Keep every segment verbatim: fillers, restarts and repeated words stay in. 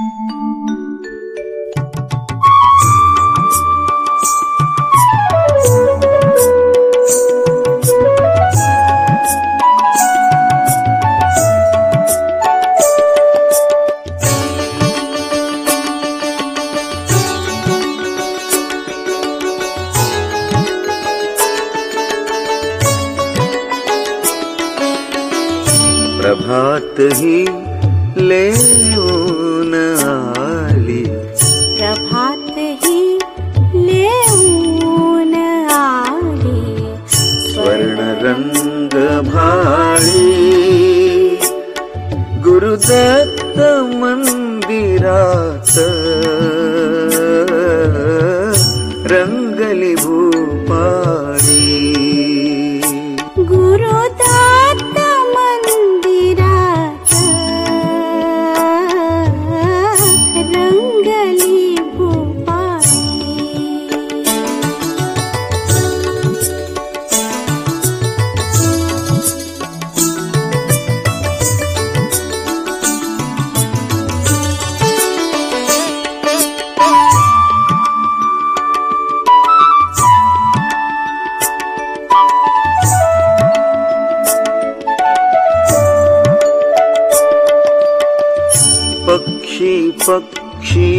प्रभात ही लेऊन आली, प्रभात ही लेऊन आली, स्वर्ण रंग भाळी गुरुदत्त मंदिरात रंगली भूपाळी. गुरुदत्त मंदिरात रंगली भूपाळी. पक्षी पक्षी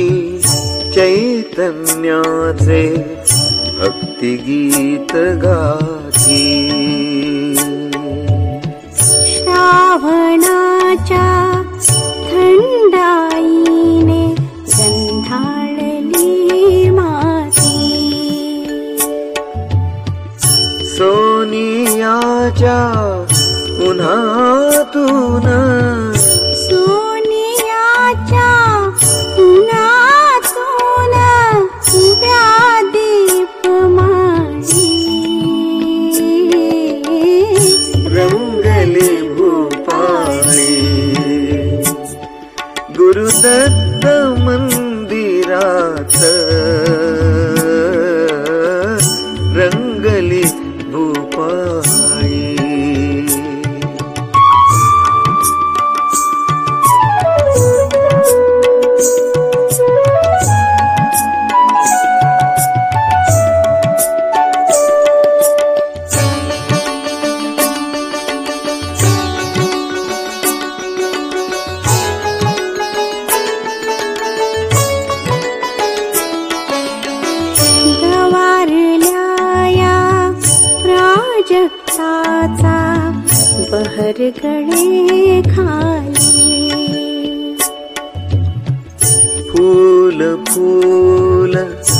चैतन्याचे भक्तिगीत गाती, श्रावणाच्या थंडाईने गंधाळली माती, सोनियाच्या उन्हातून सोनियाच्या उन्हातून उभ्या दीपमाळी रंगली भूपाळी. गुरुदत्त मंदिरात रंगली भूपाळी. जगताचा बहर गळे खाली, फूल फूल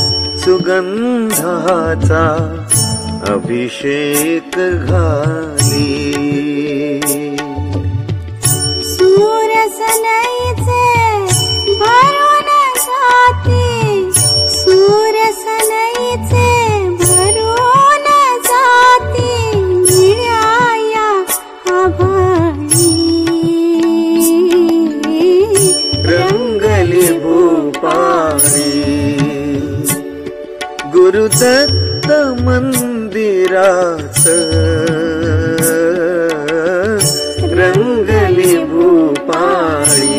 सुगंधाचा अभिषेक घाली, सूरसनईचे भरून जाते, सूरसनईचे भरून जाते निळ्या आभाळी रंगली भूपाळी. गुरुदत्त मंदिरात रंगली भूपाळी.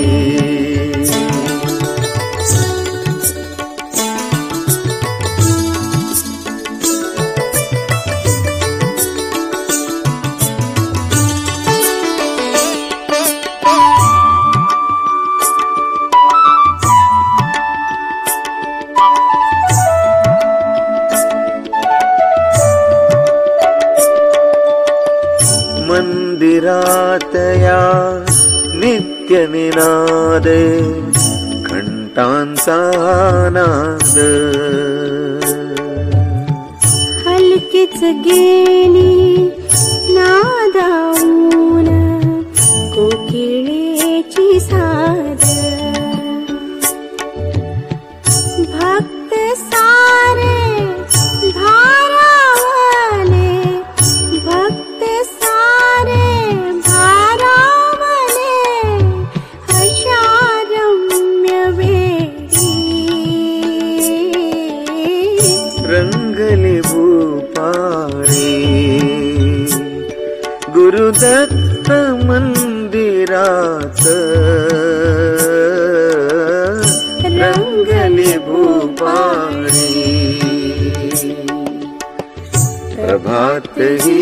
मंदिरात या नित्य निनाद घंटांचा नाद, हलकीच गेली नादाऊन कोकिळेची साद, भक्त सारे भारावले, भक्त सारे भारावले अशा रम्य वेळी रंगली भूपाळी. गुरुदत्त मंदिरात प्रभात ही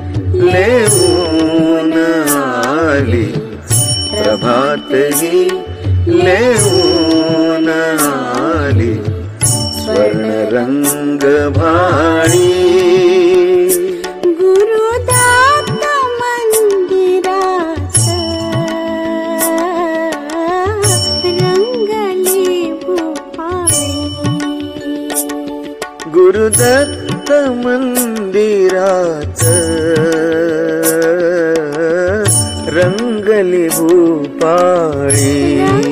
लेऊन आली, प्रभात ही लेऊन आली, स्वर्ण रंग भाळी. गुरुदत्त मंदिरात रंगली भूपाळी. गुरुदत्त मंदिरात रंगली भूपाळी.